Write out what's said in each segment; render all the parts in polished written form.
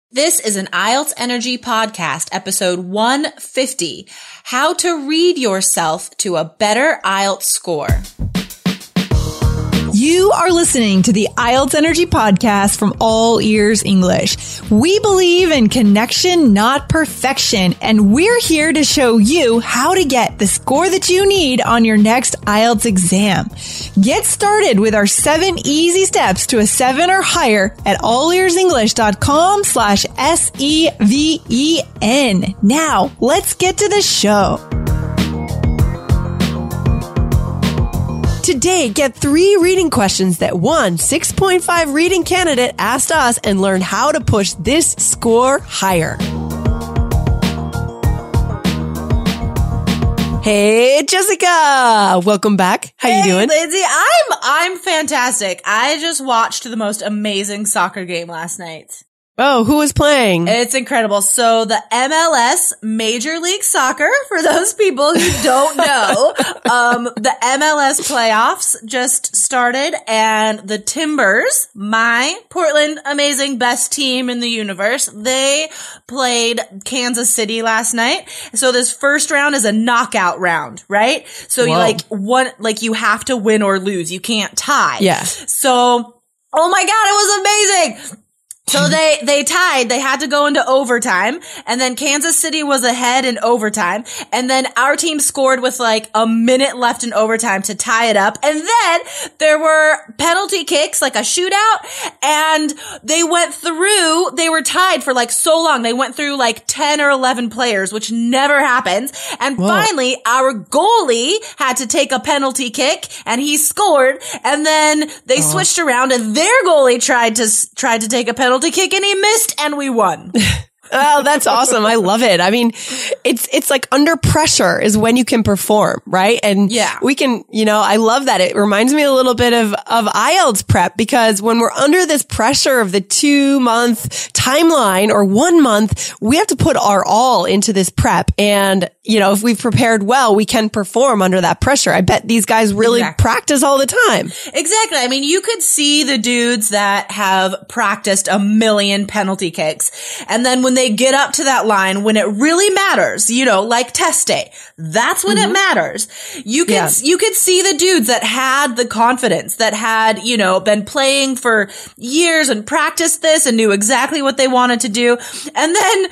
This is an IELTS Energy Podcast, episode 150, How to Read Yourself to a Better IELTS Score. You are listening to the IELTS Energy Podcast from All Ears English. We believe in connection, not perfection, and we're here to show you how to get the score that you need on your next IELTS exam. Get started with our 7 easy steps to a 7 or higher at allearsenglish.com/SEVEN. Now, let's get to the show. Today, get 3 reading questions that one 6.5 reading candidate asked us and learn how to push this score higher. Hey, Jessica! Welcome back. How you doing? Lindsay, I'm fantastic. I just watched the most amazing soccer game last night. Oh, who was playing? It's incredible. So the MLS, Major League Soccer, for those people who don't know, the MLS playoffs just started and the Timbers, my Portland amazing best team in the universe, they played Kansas City last night. So this first round is a knockout round, right? So you you have to win or lose. You can't tie. Yeah. So, oh my God, it was amazing. So they tied. They had to go into overtime, and then Kansas City was ahead in overtime, and then our team scored with like a minute left in overtime to tie it up, and then there were penalty kicks, like a shootout, and they were tied for like so long. They went through like 10 or 11 players, which never happens, and finally our goalie had to take a penalty kick, and he scored, and then they switched around, and their goalie tried to take a penalty kick and he missed and we won. Oh, that's awesome. I love it. I mean, it's like under pressure is when you can perform, right? And we can, I love that. It reminds me a little bit of IELTS prep, because when we're under this pressure of the 2-month timeline or 1 month, we have to put our all into this prep. And, if we've prepared well, we can perform under that pressure. I bet these guys really practice all the time. Exactly. I mean, you could see the dudes that have practiced a million penalty kicks. And then when they get up to that line, when it really matters, like test day, that's when it matters. You could see the dudes that had the confidence, that had, been playing for years and practiced this and knew exactly what they wanted to do. And then,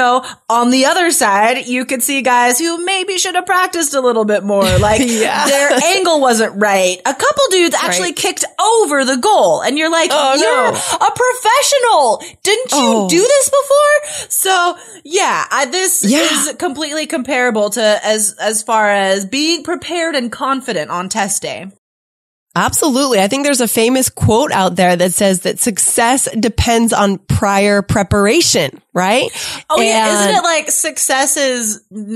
on the other side, you could see guys who maybe should have practiced a little bit more. Like their angle wasn't right. A couple dudes actually kicked over the goal. And you're like, you're a professional. Didn't you do this before? So this is completely comparable to as far as being prepared and confident on test day. Absolutely. I think there's a famous quote out there that says that success depends on prior preparation, right? Oh, isn't it like success is,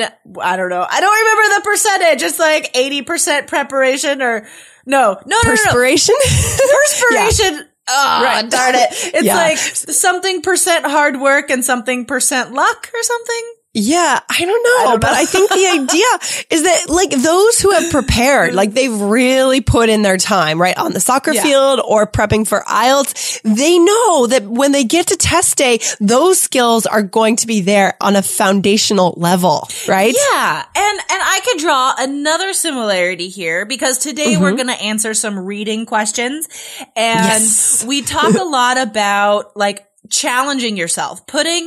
I don't know. I don't remember the percentage. It's like 80% preparation or no. Perspiration? Perspiration. Oh, right. Darn it. It's like something percent hard work and something percent luck or something. Yeah, I don't know, but I think the idea is that like those who have prepared, like they've really put in their time, right? On the soccer field or prepping for IELTS, they know that when they get to test day, those skills are going to be there on a foundational level, right? Yeah. And I could draw another similarity here, because today we're going to answer some reading questions, and we talk a lot about like challenging yourself,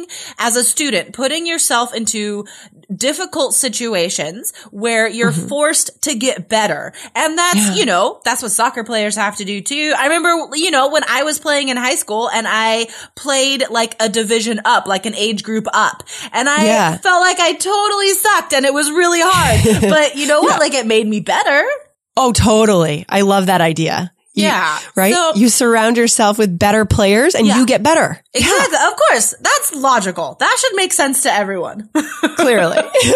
as a student, putting yourself into difficult situations where you're forced to get better. And that's, that's what soccer players have to do too. I remember, when I was playing in high school and I played like a division up, like an age group up, and I felt like I totally sucked and it was really hard. But you know what? Like it made me better. Oh, totally. I love that idea. Right? So, you surround yourself with better players and you get better. Exactly. Of course. That's logical. That should make sense to everyone. Clearly.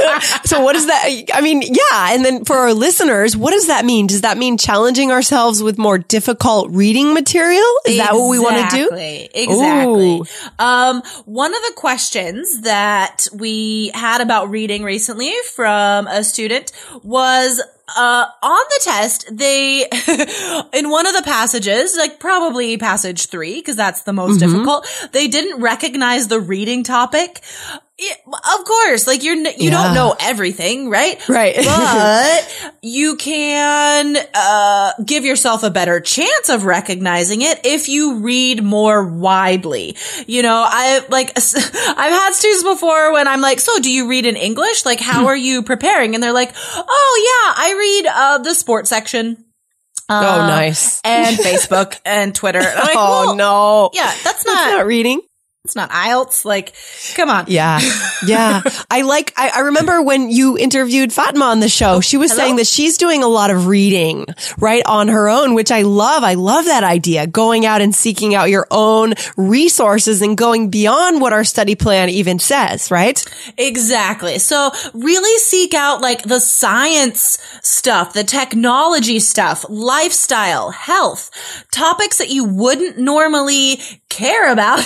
So what does that, I mean, and then for our listeners, what does that mean? Does that mean challenging ourselves with more difficult reading material? Is that what we want to do? Exactly. One of the questions that we had about reading recently from a student was, on the test, they, in one of the passages, like probably passage 3, because that's the most difficult, they didn't recognize the reading topic. Of course, like you don't know everything, right? Right. But you can give yourself a better chance of recognizing it if you read more widely. You know, I've had students before when I'm like, so do you read in English? Like, how are you preparing? And they're like, oh yeah, I read the sports section. Oh, nice. And Facebook and Twitter. And I'm like, well, no. Yeah, that's not reading. It's not IELTS. Like, come on. Yeah. Yeah. I remember when you interviewed Fatima on the show, she was saying that she's doing a lot of reading, right, on her own, which I love. I love that idea. Going out and seeking out your own resources and going beyond what our study plan even says, right? Exactly. So really seek out like the science stuff, the technology stuff, lifestyle, health, topics that you wouldn't normally care about.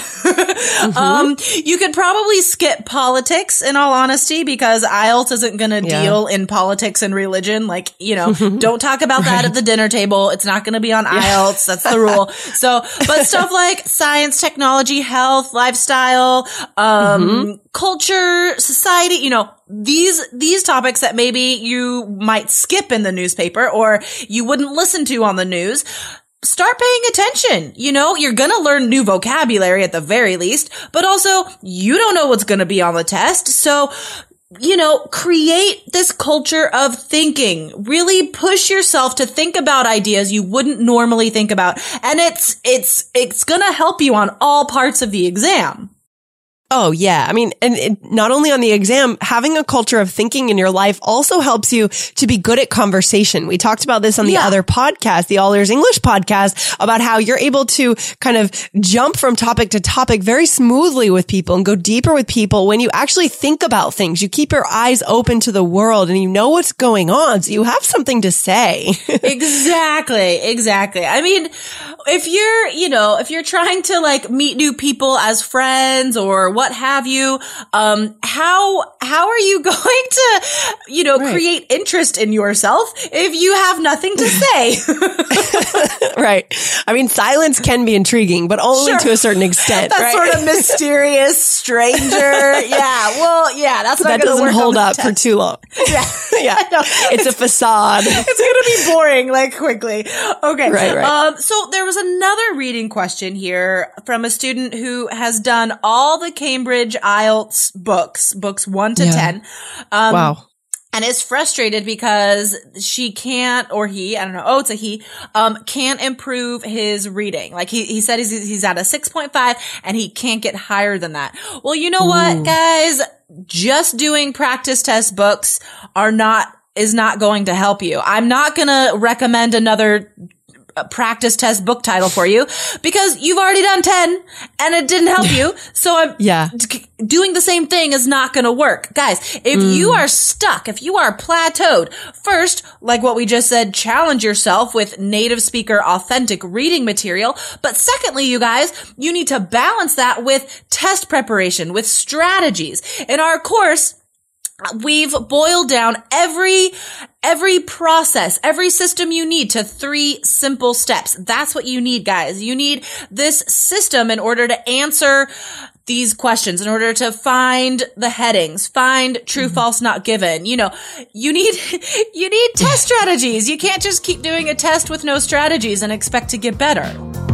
You could probably skip politics in all honesty, because IELTS isn't going to deal in politics and religion. Like, you know, don't talk about that at the dinner table. It's not going to be on IELTS. That's the rule. So, but stuff like science, technology, health, lifestyle, culture, society, you know, these topics that maybe you might skip in the newspaper or you wouldn't listen to on the news. Start paying attention. You know, you're going to learn new vocabulary at the very least, but also you don't know what's going to be on the test. So, you know, create this culture of thinking. Really push yourself to think about ideas you wouldn't normally think about. And it's going to help you on all parts of the exam. Oh, yeah. I mean, and not only on the exam, having a culture of thinking in your life also helps you to be good at conversation. We talked about this on the other podcast, the All Ears English podcast, about how you're able to kind of jump from topic to topic very smoothly with people and go deeper with people when you actually think about things. You keep your eyes open to the world and you know what's going on, so you have something to say. Exactly. I mean, if you're trying to like meet new people as friends or what have you, how are you going to, create interest in yourself if you have nothing to say? Right. I mean, silence can be intriguing, but only to a certain extent. That sort of mysterious stranger. That's not going to work. That doesn't hold up for too long. Yeah. It's a facade. It's going to be boring, like, quickly. Okay. Right. So there was another reading question here from a student who has done all the Cambridge IELTS books 1 to 10. Wow. And is frustrated because she can't, or he, I don't know, it's a he, can't improve his reading. Like he said he's at a 6.5 and he can't get higher than that. Well, you know what, guys? Just doing practice test books is not going to help you. I'm not going to recommend another practice test book title for you because you've already done 10 and it didn't help you. So doing the same thing is not going to work. Guys, if you are stuck, if you are plateaued, first, like what we just said, challenge yourself with native speaker authentic reading material. But secondly, you guys, you need to balance that with test preparation, with strategies. In our course, we've boiled down every process, every system you need to 3 simple steps. That's what you need, guys. You need this system in order to answer these questions, in order to find the headings, find true, false, not given. You need test strategies. You can't just keep doing a test with no strategies and expect to get better.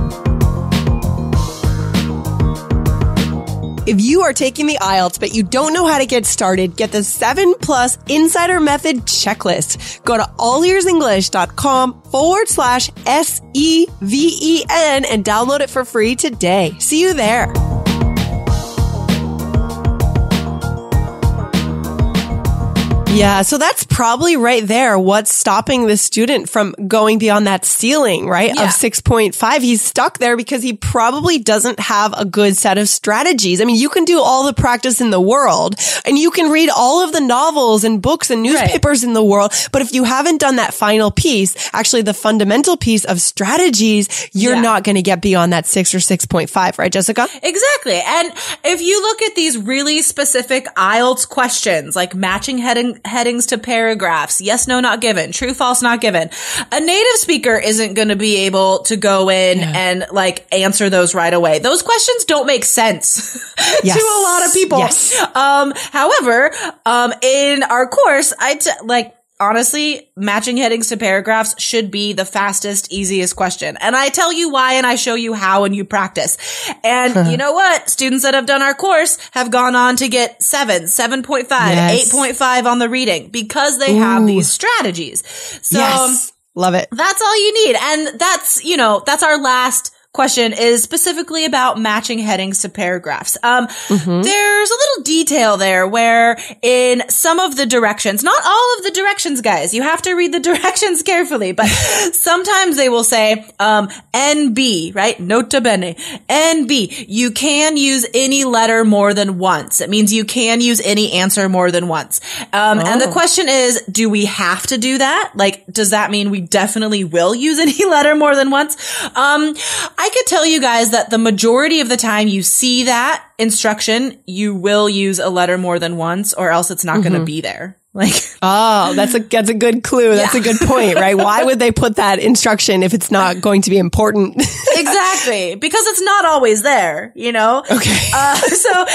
If you are taking the IELTS, but you don't know how to get started, get the 7+ Insider Method Checklist. Go to allearsenglish.com/SEVEN and download it for free today. See you there. Yeah, so that's probably right there what's stopping the student from going beyond that ceiling, right, of 6.5. He's stuck there because he probably doesn't have a good set of strategies. I mean, you can do all the practice in the world and you can read all of the novels and books and newspapers in the world, but if you haven't done that final piece, actually the fundamental piece of strategies, you're not going to get beyond that 6 or 6.5, right, Jessica? Exactly. And if you look at these really specific IELTS questions, like matching heading headings to paragraphs. Yes, no, not given. True, false, not given. A native speaker isn't going to be able to go in and like answer those right away. Those questions don't make sense to a lot of people. Yes. However, in our course, honestly, matching headings to paragraphs should be the fastest, easiest question. And I tell you why and I show you how and you practice. And you know what? Students that have done our course have gone on to get 7.5, 8.5 on the reading because they have these strategies. So love it. That's all you need. And that's our last question is specifically about matching headings to paragraphs. There's a little detail there where in some of the directions, not all of the directions, guys, you have to read the directions carefully, but sometimes they will say, NB, right? Nota bene. NB. You can use any letter more than once. It means you can use any answer more than once. And the question is, do we have to do that? Like, does that mean we definitely will use any letter more than once? I could tell you guys that the majority of the time you see that instruction, you will use a letter more than once or else it's not going to be there. Like, that's a good clue. That's a good point, right? Why would they put that instruction if it's not going to be important? Exactly. Because it's not always there, you know? Okay. So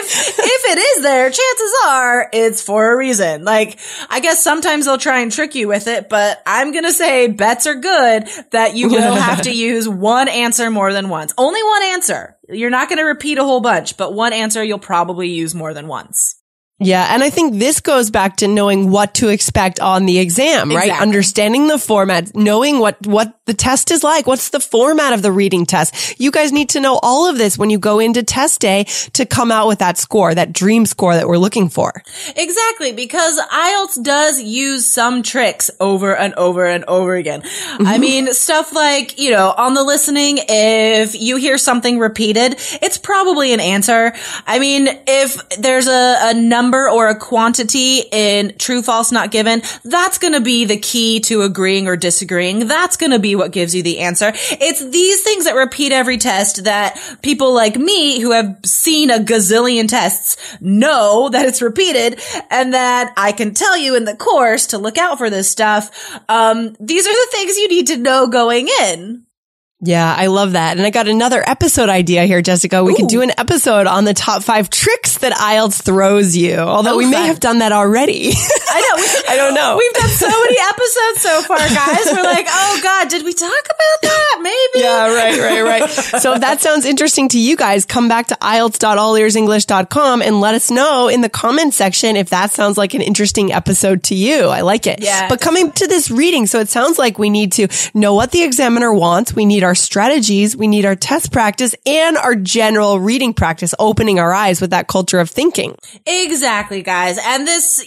if it is there, chances are it's for a reason. Like, I guess sometimes they'll try and trick you with it, but I'm going to say bets are good that you will have to use one answer more than once. Only one answer. You're not going to repeat a whole bunch, but one answer you'll probably use more than once. Yeah. And I think this goes back to knowing what to expect on the exam, right? Understanding the format, knowing what the test is like. What's the format of the reading test? You guys need to know all of this when you go into test day to come out with that score, that dream score that we're looking for. Exactly. Because IELTS does use some tricks over and over and over again. I mean, stuff like, on the listening, if you hear something repeated, it's probably an answer. I mean, if there's a number or a quantity in true, false, not given, that's going to be the key to agreeing or disagreeing. That's going to be what gives you the answer. It's these things that repeat every test that people like me who have seen a gazillion tests know that it's repeated and that I can tell you in the course to look out for this stuff. These are the things you need to know going in. Yeah, I love that. And I got another episode idea here, Jessica. We could do an episode on the top 5 tricks that IELTS throws you. Although we may have done that already. I know. I don't know. We've done so many episodes so far, guys. We're like, oh God, did we talk about that? Maybe. Yeah, right. So if that sounds interesting to you guys, come back to IELTS.allearsenglish.com and let us know in the comments section if that sounds like an interesting episode to you. I like it. Yeah. But coming to this reading, so it sounds like we need to know what the examiner wants. We need our strategies, we need our test practice, and our general reading practice, opening our eyes with that culture of thinking. Exactly, guys. And this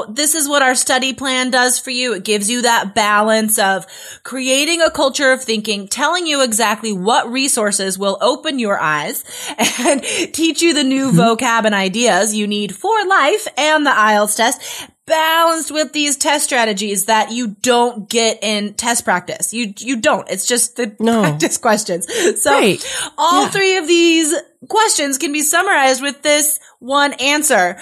is what our study plan does for you. It gives you that balance of creating a culture of thinking, telling you exactly what resources will open your eyes and teach you the new vocab and ideas you need for life and the IELTS test, balanced with these test strategies that you don't get in test practice. You don't. It's just the practice questions. So all 3 of these questions can be summarized with this one answer.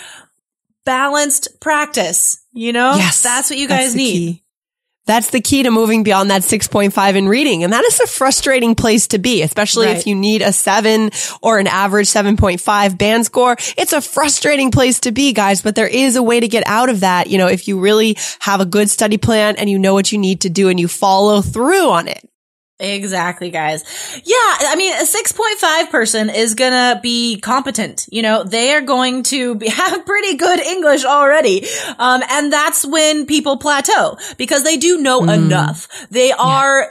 Balanced practice. Yes, that's what you guys need. Key. That's the key to moving beyond that 6.5 in reading. And that is a frustrating place to be, especially if you need a 7 or an average 7.5 band score. It's a frustrating place to be, guys, but there is a way to get out of that. If you really have a good study plan and you know what you need to do and you follow through on it. Exactly, guys. Yeah, I mean, a 6.5 person is gonna be competent. They are going to have pretty good English already. And that's when people plateau because they do know enough. They are,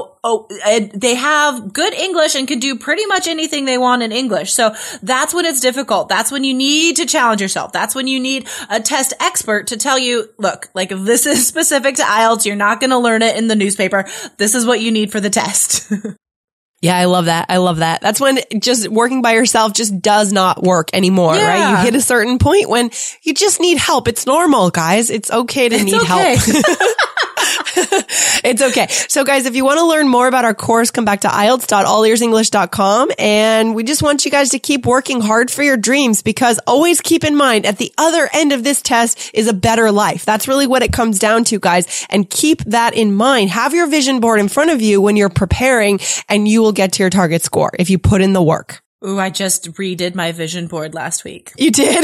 they have good English and can do pretty much anything they want in English. So that's when it's difficult. That's when you need to challenge yourself. That's when you need a test expert to tell you, look, like if this is specific to IELTS, you're not going to learn it in the newspaper. This is what you need for the test. Yeah, I love that. That's when just working by yourself just does not work anymore, right? You hit a certain point when you just need help. It's normal, guys. It's okay to need help. It's okay. So guys, if you want to learn more about our course, come back to IELTS.allearsenglish.com. And we just want you guys to keep working hard for your dreams, because always keep in mind at the other end of this test is a better life. That's really what it comes down to, guys. And keep that in mind. Have your vision board in front of you when you're preparing, and you will get to your target score if you put in the work. Ooh, I just redid my vision board last week. You did?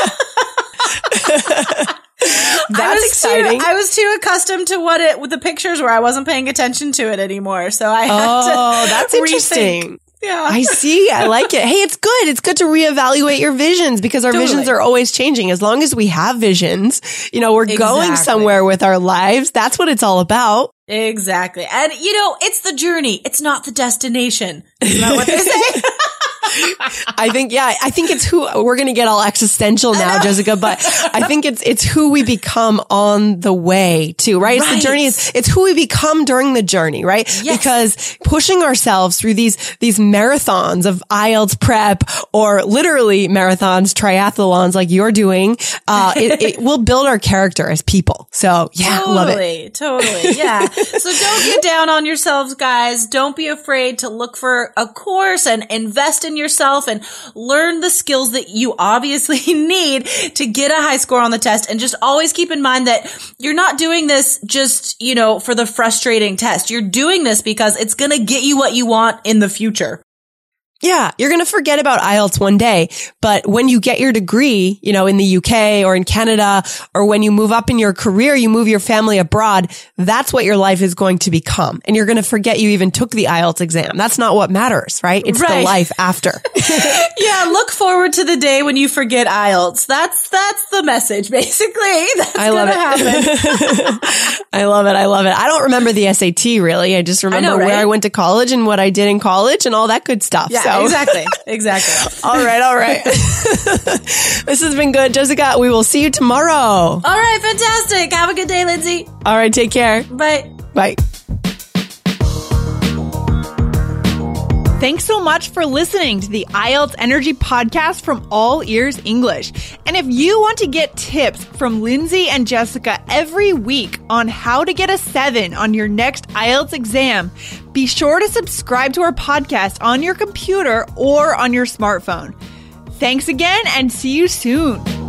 That's exciting. I was too accustomed to with the pictures where I wasn't paying attention to it anymore. So I had to that's interesting. Yeah. I see. I like it. Hey, it's good. It's good to reevaluate your visions, because our visions are always changing. As long as we have visions, we're going somewhere with our lives. That's what it's all about. Exactly. And it's the journey. It's not the destination. Isn't that what they say? I think it's who we're going to get all existential now, Jessica, but I think it's who we become on the way to, right? It's the journey. It's who we become during the journey, right? Yes. Because pushing ourselves through these marathons of IELTS prep, or literally marathons, triathlons like you're doing, it will build our character as people. So yeah, love it. Totally. Yeah. So don't get down on yourselves, guys. Don't be afraid to look for a course and invest in yourself and learn the skills that you obviously need to get a high score on the test. And just always keep in mind that you're not doing this just, for the frustrating test. You're doing this because it's going to get you what you want in the future. Yeah, you're going to forget about IELTS one day, but when you get your degree, in the UK or in Canada, or when you move up in your career, you move your family abroad, that's what your life is going to become. And you're going to forget you even took the IELTS exam. That's not what matters, right? It's the life after. Yeah, look forward to the day when you forget IELTS. That's the message, basically. That's going to happen. I love it. I don't remember the SAT, really. I just remember where I went to college and what I did in college and all that good stuff. Yeah. So. Exactly. All right. This has been good, Jessica. We will see you tomorrow. All right. Fantastic. Have a good day, Lindsay. All right. Take care. Bye. Bye. Thanks so much for listening to the IELTS Energy Podcast from All Ears English. And if you want to get tips from Lindsay and Jessica every week on how to get a 7 on your next IELTS exam, be sure to subscribe to our podcast on your computer or on your smartphone. Thanks again, and see you soon.